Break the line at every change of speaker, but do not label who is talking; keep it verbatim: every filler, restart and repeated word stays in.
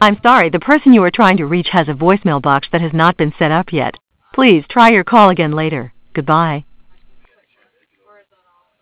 I'm sorry, the person you are trying to reach has a voicemail box that has not been set up yet. Please try your call again later. Goodbye.